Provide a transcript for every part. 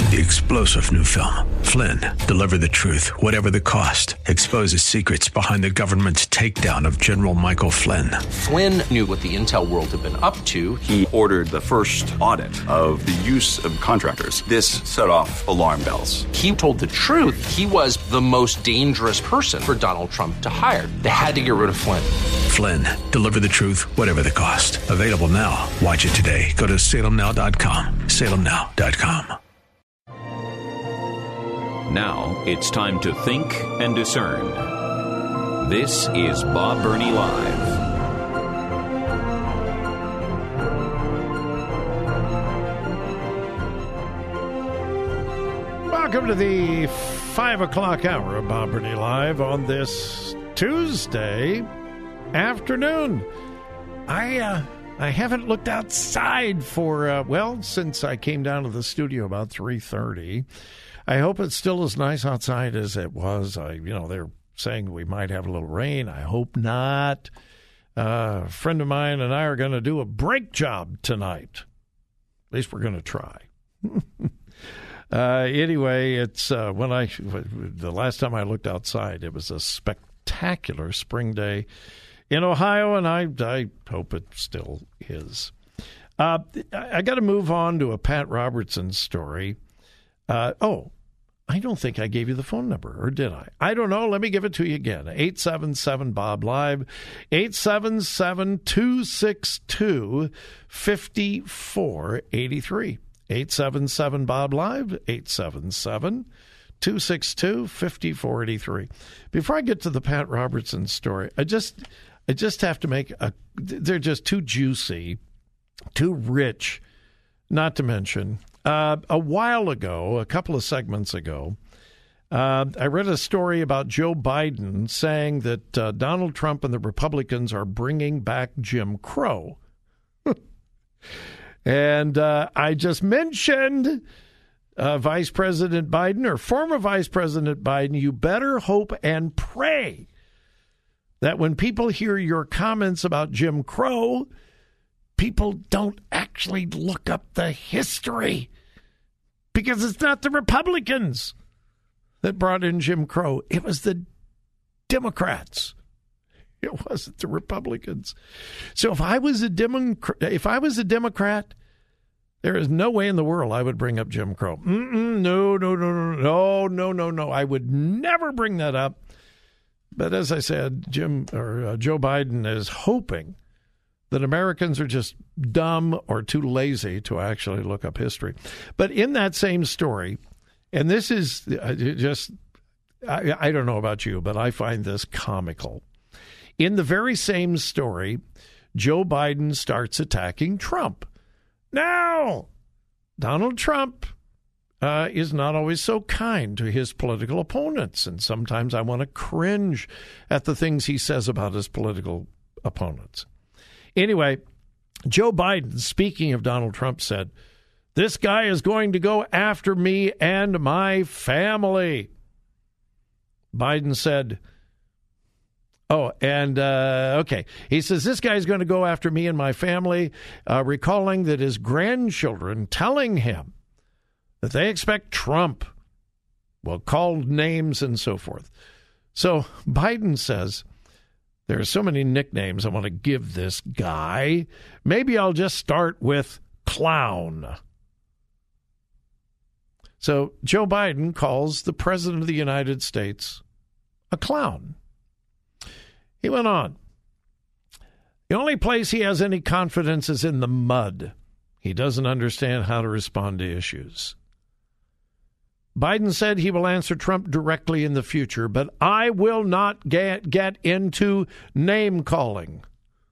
The explosive new film, Flynn, deliver the truth, whatever the cost, exposes secrets behind the government's takedown of General Michael Flynn. Flynn knew what the intel world had been up to. He ordered the first audit of the use of contractors. This set off alarm bells. He told the truth. He was the most dangerous person for Donald Trump to hire. They had to get rid of Flynn. Flynn, deliver the truth, whatever the cost. Available now. Watch it today. Go to salemnow.com. salemnow.com. Now it's time to think and discern. This is Bob Burney Live. Welcome to the 5 o'clock hour of Bob Burney Live on this Tuesday afternoon. I haven't looked outside for, since I came down to the studio about 3:30. I hope it's still as nice outside as it was. They're saying we might have a little rain. I hope not. A friend of mine and I are going to do a brake job tonight. At least we're going to try. Anyway, it's the last time I looked outside, it was a spectacular spring day in Ohio, and I hope it still is. I got to move on to a Pat Robertson story. I don't think I gave you the phone number, or did I? I don't know. Let me give it to you again. 877-BOB-LIVE, 877-262-5483. 877-BOB-LIVE, 877-262-5483. Before I get to the Pat Robertson story, I just have to make they're just too juicy, too rich, not to mention. A while ago, a couple of segments ago, I read a story about Joe Biden saying that Donald Trump and the Republicans are bringing back Jim Crow. And I just mentioned Vice President Biden, or former Vice President Biden. You better hope and pray that when people hear your comments about Jim Crow, people don't actually look up the history, because it's not the Republicans that brought in Jim Crow. It was the Democrats. It wasn't the Republicans. So if I was a Democrat, there is no way in the world I would bring up Jim Crow. No. I would never bring that up. But as I said, Joe Biden is hoping that Americans are just dumb or too lazy to actually look up history. But in that same story, and this is just, I don't know about you, but I find this comical. In the very same story, Joe Biden starts attacking Trump. Now, Donald Trump is not always so kind to his political opponents, and sometimes I want to cringe at the things he says about his political opponents. Anyway, Joe Biden, speaking of Donald Trump, said, "This guy is going to go after me and my family." Biden said, he says, "This guy's going to go after me and my family," recalling that his grandchildren telling him that they expect Trump, called names and so forth. So Biden says, "There are so many nicknames I want to give this guy. Maybe I'll just start with clown." So Joe Biden calls the President of the United States a clown. He went on, "The only place he has any confidence is in the mud. He doesn't understand how to respond to issues." Biden said he will answer Trump directly in the future, but I will not get into name-calling.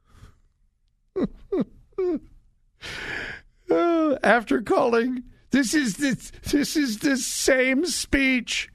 After calling, this is the same speech.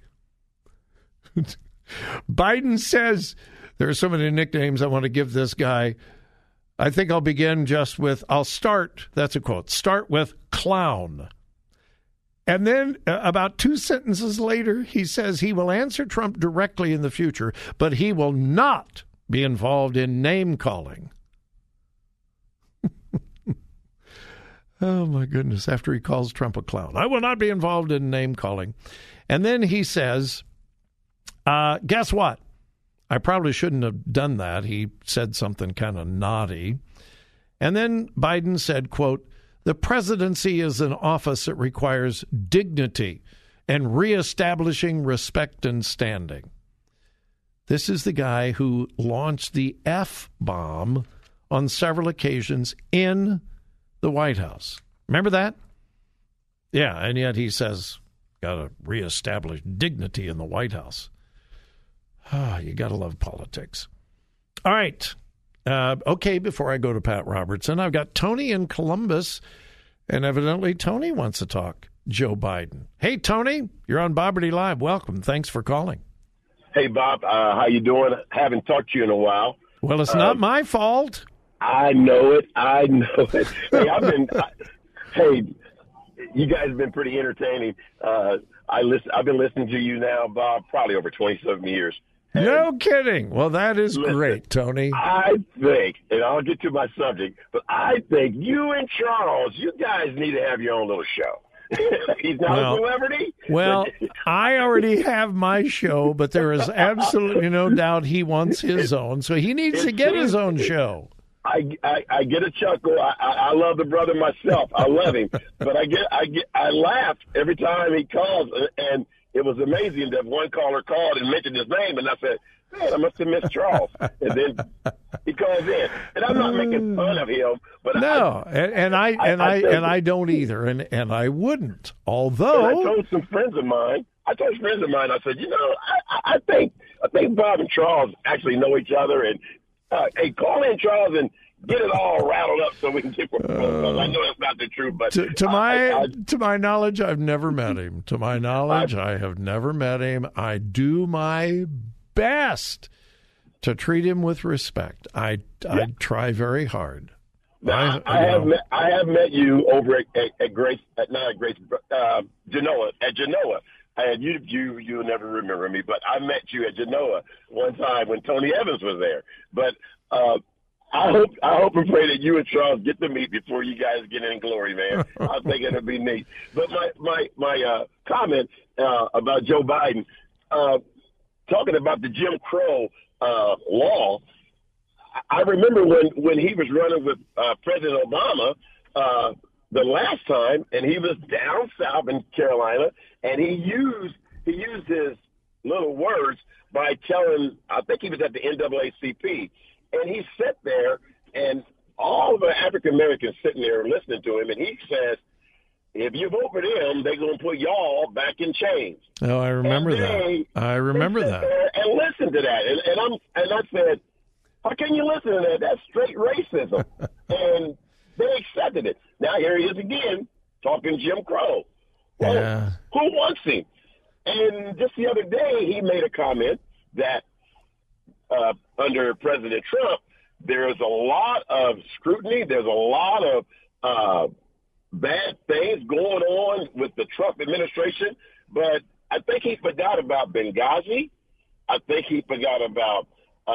Biden says, "There are so many nicknames I want to give this guy. I think I'll begin just with, that's a quote, start with clown." And then about 2 sentences later, he says he will answer Trump directly in the future, but he will not be involved in name-calling. Oh, my goodness, after he calls Trump a clown. I will not be involved in name-calling. And then he says, guess what? I probably shouldn't have done that. He said something kind of naughty. And then Biden said, quote, the presidency is an office that requires dignity and reestablishing respect and standing. This is the guy who launched the F-bomb on several occasions in the White House. Remember that? Yeah, and yet he says, got to reestablish dignity in the White House. You got to love politics. All right. Okay, before I go to Pat Robertson, I've got Tony in Columbus, and evidently Tony wants to talk Joe Biden. Hey, Tony, you're on Bob Burney Live. Welcome. Thanks for calling. Hey, Bob. How you doing? Haven't talked to you in a while. Well, it's not my fault. I know it. Hey, you guys have been pretty entertaining. I've been listening to you now, Bob, probably over 27 years. No kidding. Well, that is great, Tony. I think, and I'll get to my subject, but I think you and Charles, you guys need to have your own little show. He's not a celebrity. Well, I already have my show, but there is absolutely no doubt he wants his own, so he needs to get his own show. I get a chuckle. I love the brother myself. I love him, but I laugh every time he calls, and it was amazing that one caller called and mentioned his name, and I said, man, I must have missed Charles. And then he calls in, and I'm not making fun of him, but no, I don't either, and I wouldn't. Although I told some friends of mine, I said, I think Bob and Charles actually know each other, and hey, call in Charles and get it all rattled up so we can get. I know that's not the truth, but to my knowledge, I've never met him. To my knowledge, I have never met him. I do my best to treat him with respect. I try very hard. I have met you over at Genoa. At Genoa. And you'll never remember me, but I met you at Genoa one time when Tony Evans was there. But I hope and pray that you and Charles get to meet before you guys get in glory, man. I think it'll be neat. But my comment about Joe Biden, talking about the Jim Crow law, I remember when he was running with President Obama the last time, and he was down south in Carolina, and he used his little words by telling, I think he was at the NAACP, and he sat there, and all of the African Americans sitting there listening to him, and he says, if you vote for them, they're going to put y'all back in chains. Oh, I remember that. I remember that. And listen to that, and I said, how can you listen to that? That's straight racism. And they accepted it. Now here he is again talking Jim Crow. Well, yeah. Who wants him? And just the other day, he made a comment that under President Trump, there's a lot of scrutiny. There's a lot of bad things going on with the Trump administration. But I think he forgot about Benghazi. I think he forgot about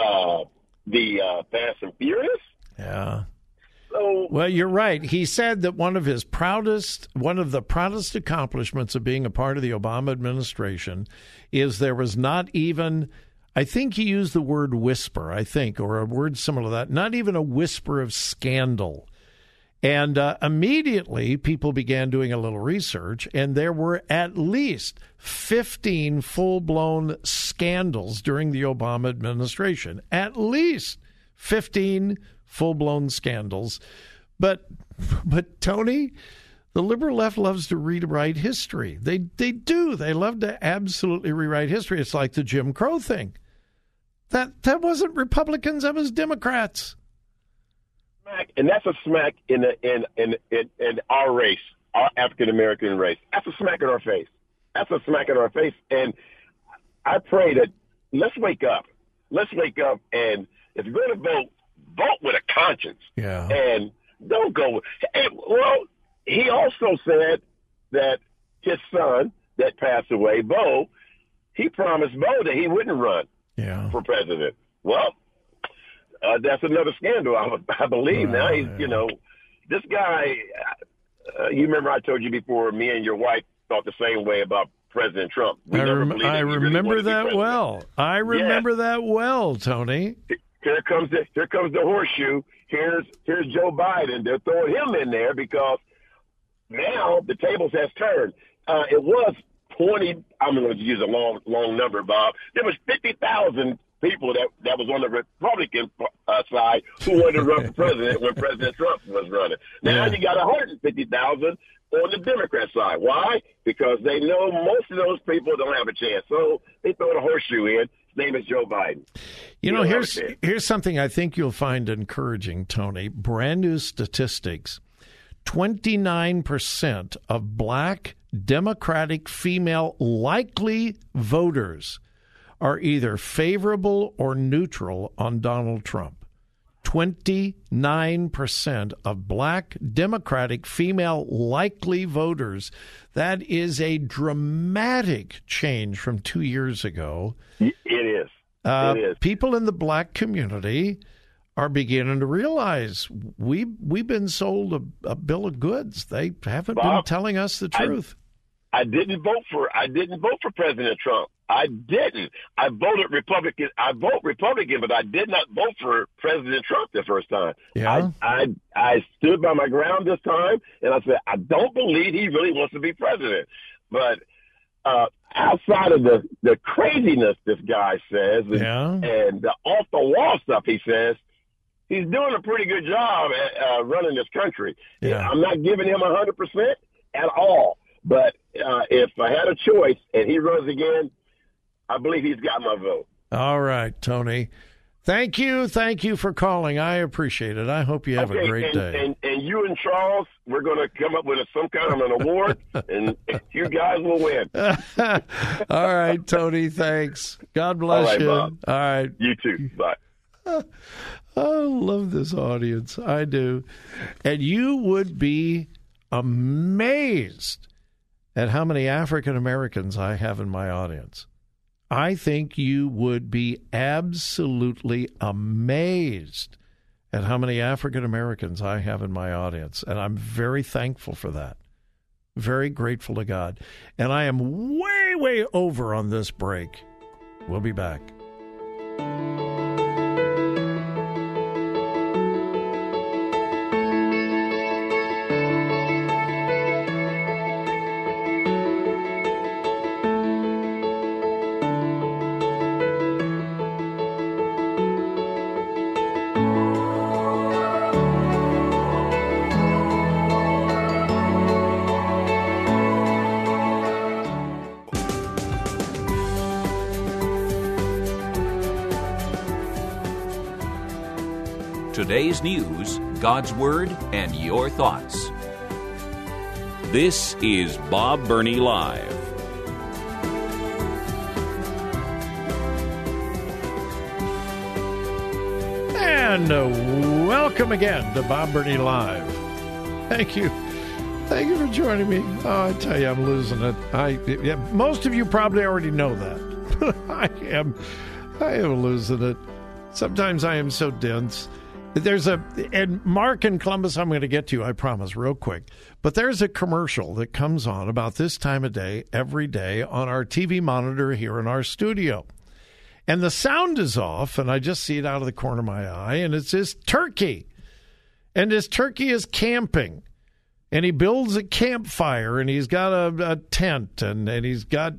the Fast and Furious. Yeah. So, well, you're right. He said that one of the proudest accomplishments of being a part of the Obama administration is there was not even, I think he used the word whisper, or a word similar to that, not even a whisper of scandal. And immediately people began doing a little research, and there were at least 15 full-blown scandals during the Obama administration. At least 15 full-blown scandals. But Tony, the liberal left loves to rewrite history. They do. They love to absolutely rewrite history. It's like the Jim Crow thing. That wasn't Republicans, that was Democrats. And that's a smack in our race, our African American race. That's a smack in our face. That's a smack in our face. And I pray that let's wake up. Let's wake up, and if you're going to vote with a conscience. Yeah. And don't go. Well, he also said that his son that passed away, Bo, he promised Bo that he wouldn't run for president. Well, that's another scandal, I believe. Now he's, this guy, you remember I told you before, me and your wife thought the same way about President Trump. I remember that well. I remember that well, Tony. Here comes the horseshoe. Here's Joe Biden. They're throwing him in there because now the tables has turned. It was 20. I'm going to use a long number, Bob. There was 50,000 people that was on the Republican side who wanted to run for president when President Trump was running. Now you got 150,000 on the Democrat side. Why? Because they know most of those people don't have a chance. So they throw the horseshoe in. His name is Joe Biden. You know, here's something I think you'll find encouraging, Tony. Brand new statistics. 29% of black Democratic female likely voters are either favorable or neutral on Donald Trump. 29% of black Democratic female likely voters. That is a dramatic change from 2 years ago. It is. It is. People in the black community are beginning to realize we've been sold a bill of goods. They haven't been telling us the truth. I didn't vote for President Trump. I didn't. I voted Republican. I vote Republican, but I did not vote for President Trump the first time. Yeah. I stood by my ground this time, and I said, I don't believe he really wants to be president. But outside of the craziness this guy says and the off-the-wall stuff he says, he's doing a pretty good job at running this country. Yeah. I'm not giving him 100% at all. But if I had a choice and he runs again, I believe he's got my vote. All right, Tony. Thank you. Thank you for calling. I appreciate it. I hope you have a great day. And you and Charles, we're going to come up with some kind of an award, and you guys will win. All right, Tony. Thanks. God bless you. Bob. All right. You too. Bye. I love this audience. I do. And you would be amazed at how many African Americans I have in my audience. I think you would be absolutely amazed at how many African Americans I have in my audience. And I'm very thankful for that. Very grateful to God. And I am way, way over on this break. We'll be back. Today's news, God's Word, and your thoughts. This is Bob Burney Live. And welcome again to Bob Burney Live. Thank you. Thank you for joining me. Oh, I tell you, I'm losing it. Most of you probably already know that. I am losing it. Sometimes I am so dense. And Mark in Columbus, I'm going to get to, I promise, real quick. But there's a commercial that comes on about this time of day, every day, on our TV monitor here in our studio. And the sound is off, and I just see it out of the corner of my eye, and it's this turkey. And this turkey is camping. And he builds a campfire, and he's got a tent, and he's got...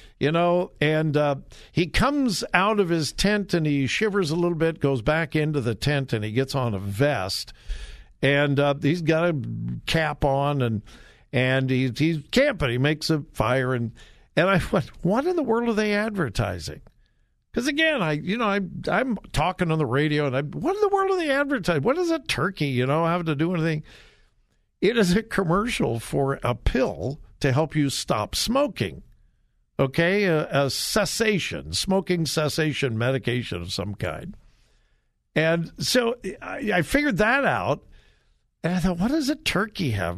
he comes out of his tent and he shivers a little bit, goes back into the tent, and he gets on a vest. And he's got a cap on, and he's camping. He makes a fire. And I went, what in the world are they advertising? Because, again, I'm talking on the radio, and what in the world are they advertising? What does a turkey, have to do with anything? It is a commercial for a pill to help you stop smoking. Okay, a smoking cessation medication of some kind. And so I figured that out, and I thought, what does a turkey have?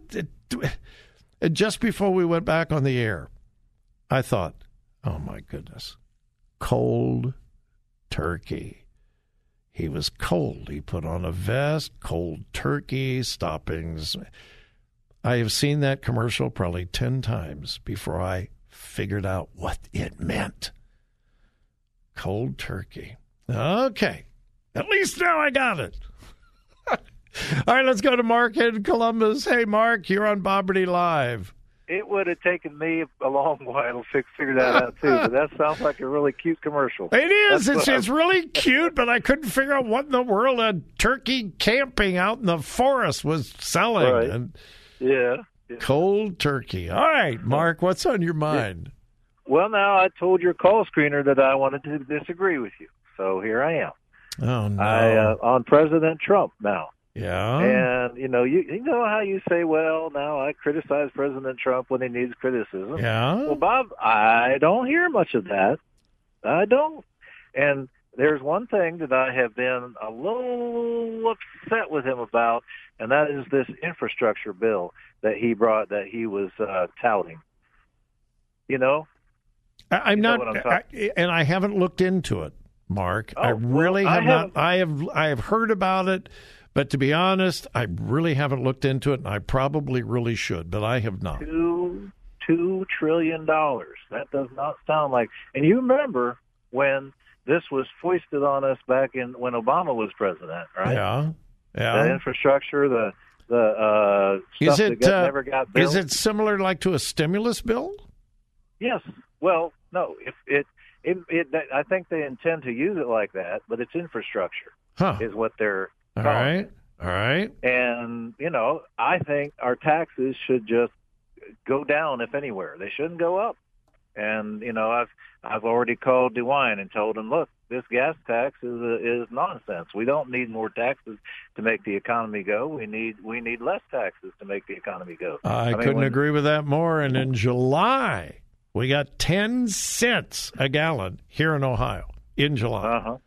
Just before we went back on the air, I thought, oh, my goodness, cold turkey. He was cold. He put on a vest, cold turkey, stoppings. I have seen that commercial probably 10 times before I figured out what it meant. Cold turkey. Okay. At least now I got it. All right, let's go to Mark in Columbus. Hey, Mark, you're on Bob Burney Live. It would have taken me a long while to figure that out, too, but that sounds like a really cute commercial. It is. It's really cute, but I couldn't figure out what in the world a turkey camping out in the forest was selling. Right. And yeah. Cold turkey. All right, Mark, what's on your mind? Well, now I told your call screener that I wanted to disagree with you, so here I am. Oh, no. On President Trump now. Yeah. And, you know how you say, well, now I criticize President Trump when he needs criticism. Yeah. Well, Bob, I don't hear much of that. I don't. And there's one thing that I have been a little upset with him about, and that is this infrastructure bill that he brought, that he was touting. You know? I'm not, and I haven't looked into it, Mark. Oh, I really well, have not. I have heard about it, but to be honest, I really haven't looked into it, and I probably really should, but I have not. $2 trillion. That does not sound like. And you remember when this was foisted on us back when Obama was president, right? Yeah. The infrastructure, the stuff that never got built. Is it similar like to a stimulus bill? Yes. Well, no. I think they intend to use it like that, but it's infrastructure is what they're calling it. All right. And, I think our taxes should just go down, if anywhere. They shouldn't go up. And, I've already called DeWine and told him, look, this gas tax is nonsense. We don't need more taxes to make the economy go. We need less taxes to make the economy go. I couldn't agree with that more. And in July, we got 10 cents a gallon here in Ohio in July.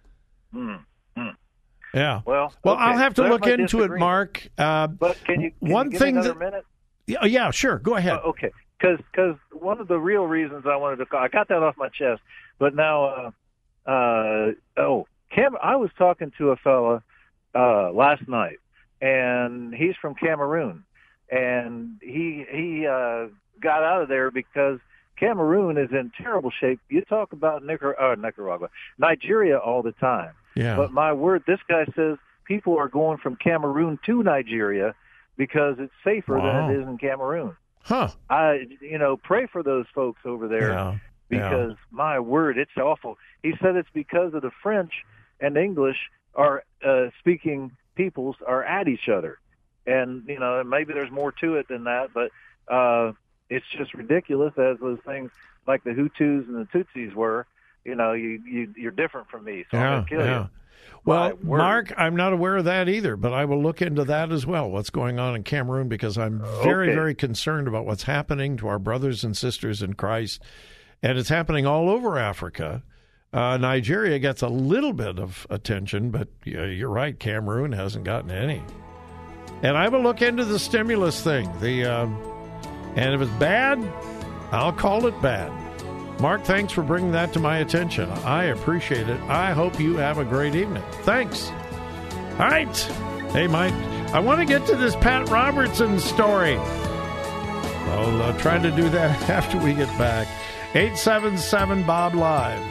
Yeah. Well, okay. I'll have to look into it, Mark. But can you give me another minute? Yeah, sure. Go ahead. Okay. Because one of the real reasons I wanted to call, I got that off my chest, but now, I was talking to a fella last night, and he's from Cameroon, and he got out of there because Cameroon is in terrible shape. You talk about Nigeria all the time. Yeah. But my word, this guy says people are going from Cameroon to Nigeria because it's safer than it is in Cameroon. Huh. Pray for those folks over there because, my word, it's awful. He said it's because of the French and English are speaking peoples are at each other. And, maybe there's more to it than that, but it's just ridiculous, as those things like the Hutus and the Tutsis were. You're different from me, so I'm going to kill you. Well, Mark, I'm not aware of that either, but I will look into that as well, what's going on in Cameroon, because I'm very, very concerned about what's happening to our brothers and sisters in Christ. And it's happening all over Africa. Nigeria gets a little bit of attention, but you're right, Cameroon hasn't gotten any. And I will look into the stimulus thing. And if it's bad, I'll call it bad. Mark, thanks for bringing that to my attention. I appreciate it. I hope you have a great evening. Thanks. All right. Hey, Mike, I want to get to this Pat Robertson story. I'll try to do that after we get back. 877-BOB-LIVE.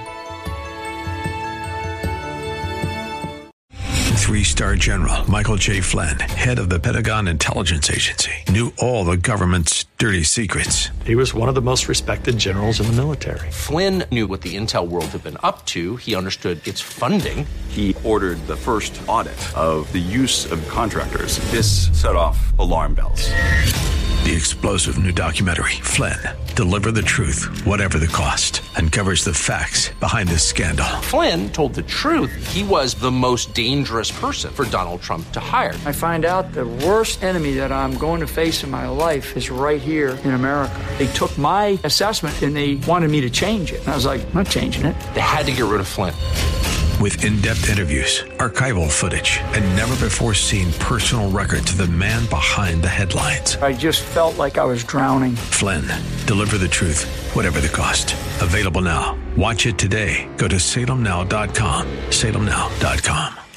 3-star General Michael J. Flynn, head of the Pentagon Intelligence Agency, knew all the government's dirty secrets. He was one of the most respected generals in the military. Flynn knew what the intel world had been up to. He understood its funding. He ordered the first audit of the use of contractors. This set off alarm bells. The explosive new documentary, Flynn, Deliver the Truth, Whatever the Cost, uncovers the facts behind this scandal. Flynn told the truth. He was the most dangerous person for Donald Trump to hire. I find out the worst enemy that I'm going to face in my life is right here in America. They took my assessment and they wanted me to change it. And I was like, I'm not changing it. They had to get rid of Flynn. With in-depth interviews, archival footage, and never-before-seen personal records of the man behind the headlines. I just felt like I was drowning. Flynn, Deliver the Truth, Whatever the Cost. Available now. Watch it today. Go to salemnow.com. salemnow.com.